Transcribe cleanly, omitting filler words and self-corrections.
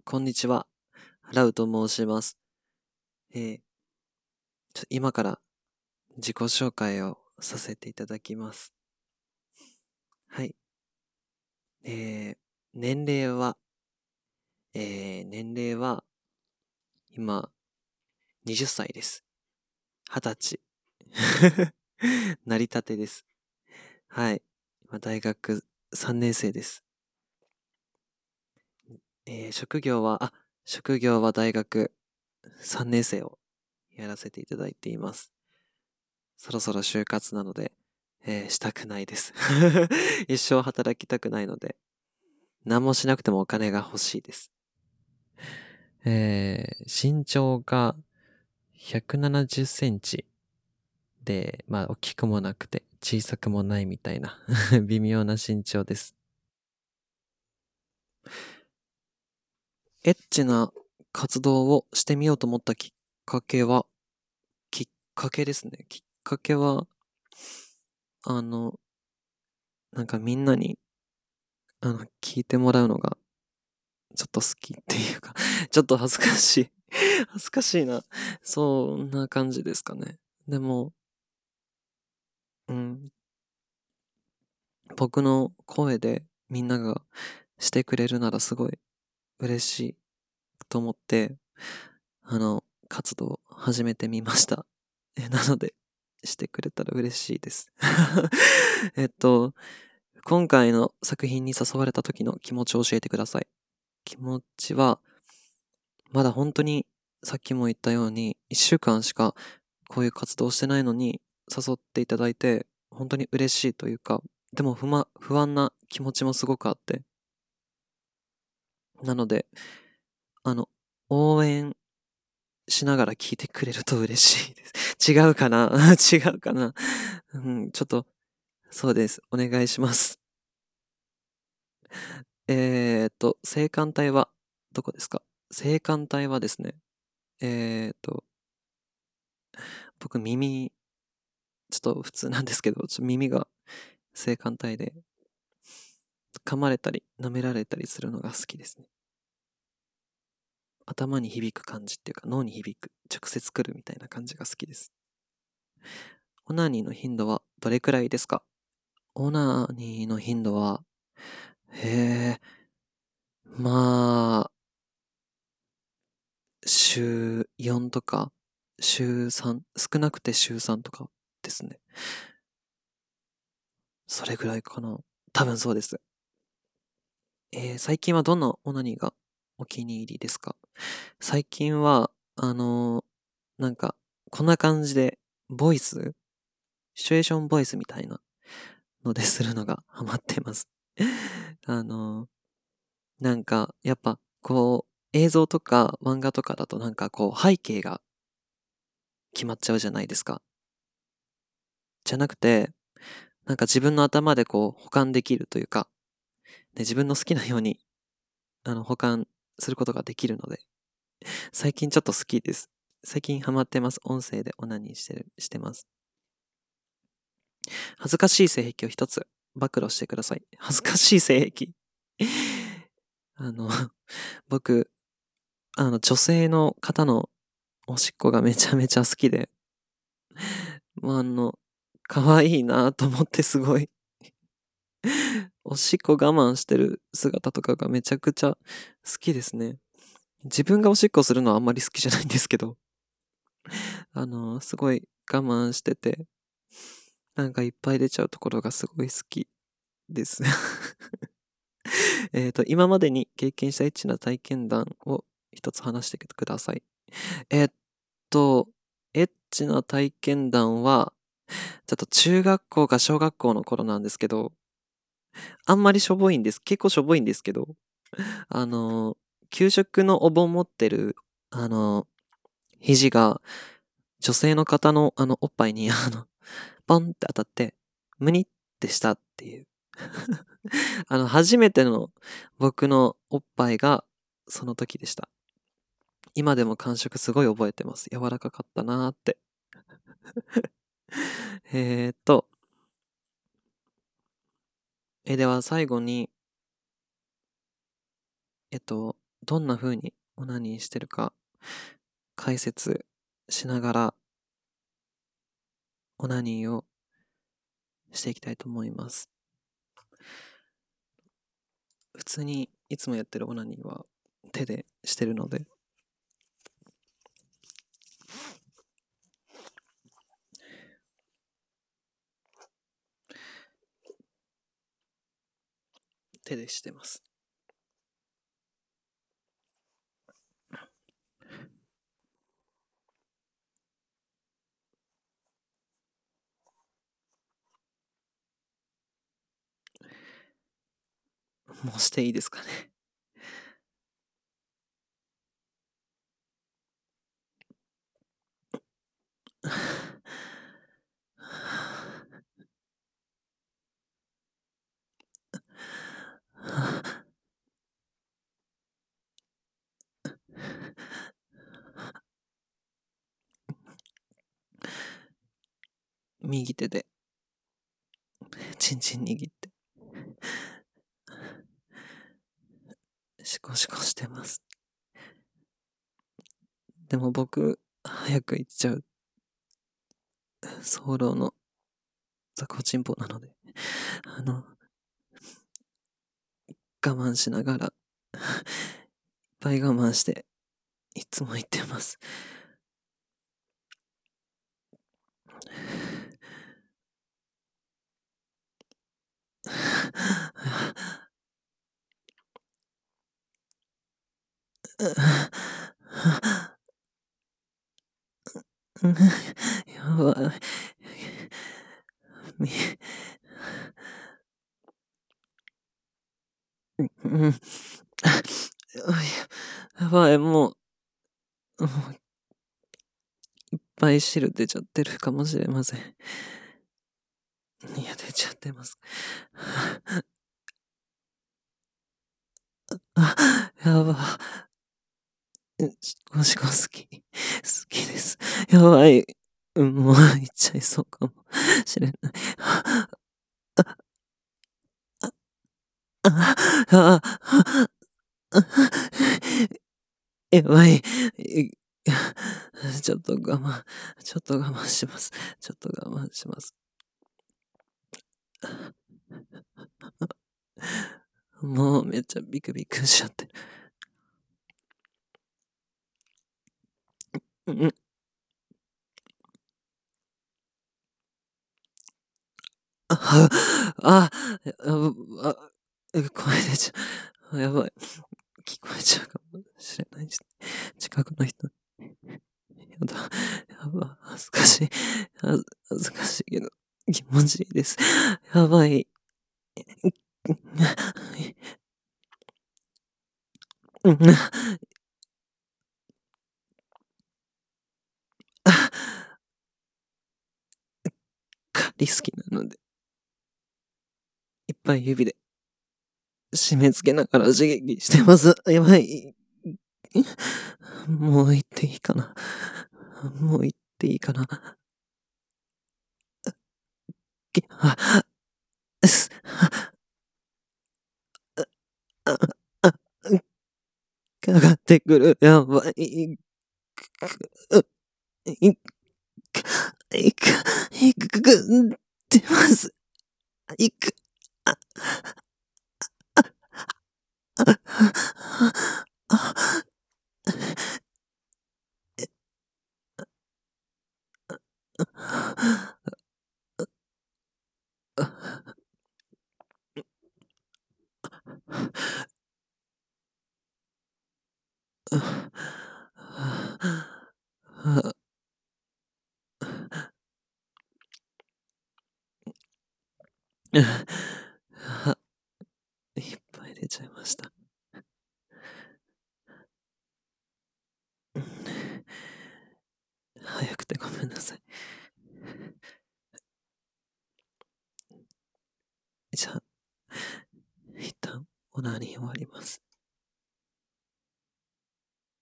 こんにちは。ラウと申します。今から自己紹介をさせていただきます。はい。えー、年齢は、年齢は、今、20歳です。20歳。なりたてです。はい。今、大学3年生です。職業は大学3年生をやらせていただいています。そろそろ就活なので、したくないです。一生働きたくないので、何もしなくてもお金が欲しいです。身長が170センチで、まあ、大きくもなくて小さくもないみたいな微妙な身長です。エッチな活動をしてみようと思ったきっかけですね。きっかけは、あの、なんかみんなに、聞いてもらうのがちょっと好きっていうかちょっと恥ずかしい恥ずかしいな。そんな感じですかね。でも、うん、僕の声でみんながしてくれるならすごい嬉しいと思って、活動を始めてみました。なので、してくれたら嬉しいです。えっと、今回の作品に誘われた時の気持ちを教えてください。気持ちは、まだ本当にさっきも言ったように、1週間しかこういう活動してないのに誘っていただいて、本当に嬉しいというか、でも不安な気持ちもすごくあって。なので、あの、応援しながら聞いてくれると嬉しいです。違うかな違うかなうん、ちょっと、そうです。お願いします。性感帯はどこですか？性感帯はですね、えーっと、僕ちょっと普通なんですけど、ちょっと耳が性感帯で、噛まれたり、舐められたりするのが好きですね。頭に響く感じっていうか、脳に響く、直接来るみたいな感じが好きです。オナニーの頻度はどれくらいですか？オナニーの頻度は、へえ、まあ、週4とか、週3、少なくて週3とかですね。それぐらいかな。多分そうです。最近はどんなオナニーがお気に入りですか？最近は、なんか、こんな感じで、シチュエーションボイスみたいなのでするのがハマってます。あのなんか、やっぱ、こう、映像とか漫画とかだとなんかこう、背景が決まっちゃうじゃないですか。じゃなくて、なんか自分の頭でこう、保管できるというか、で自分の好きなように、保管することができるので、最近ちょっと好きです。最近ハマってます。音声でオナニーしてます。恥ずかしい性癖を一つ暴露してください。恥ずかしい性癖あの、僕、女性の方のおしっこがめちゃめちゃ好きで、もう可愛いなと思ってすごいおしっこ我慢してる姿とかがめちゃくちゃ好きですね。自分がおしっこするのはあんまり好きじゃないんですけど、すごい我慢してて、なんかいっぱい出ちゃうところがすごい好きです。今までに経験したエッチな体験談を一つ話してください。えっと、エッチな体験談は、ちょっと中学校か小学校の頃なんですけど、あんまりしょぼいんです。結構しょぼいんですけど、あの、給食のお盆持ってる、肘が女性の方のおっぱいにポンって当たって、ムニってしたっていう初めての僕のおっぱいがその時でした。今でも感触すごい覚えてます。柔らかかったなーって。えーっと、では最後に、 どんな風にオナニーしてるか解説しながらオナニーをしていきたいと思います。普通にいつもやってるオナニーは手でしてるので、手でしてます。もうしていいですかね。右手でチンチン握ってシコシコしてます。でも僕早く行っちゃう早漏の雑魚チンポなので、我慢しながらいっぱい我慢していつも言ってます。やばい。やばい、もういっぱい汁出ちゃってるかもしれません。いや、出ちゃってます。やば。シコシコ好き。好きです。やばい。もう行っちゃいそうかもしれない。やばい。ちょっと我慢します。ちょっと我慢します。もうめっちゃビクビクしちゃってる。声出ちゃう。やばい。聞こえちゃうかもしれないです。近くの人。やだ。やば。恥ずかしい。恥ずかしいけど、気持ちいいです。やばい。狩り好きなので、いっぱい指で締め付けながら刺激してます。やばい。もう言っていいかな。もう言っていいかな。す、あ、あ、かかってくる。やばい。いく、出ます。いく、あ、いっぱい出ちゃいました。早くてごめんなさい。じゃあ、一旦オナニー終わります。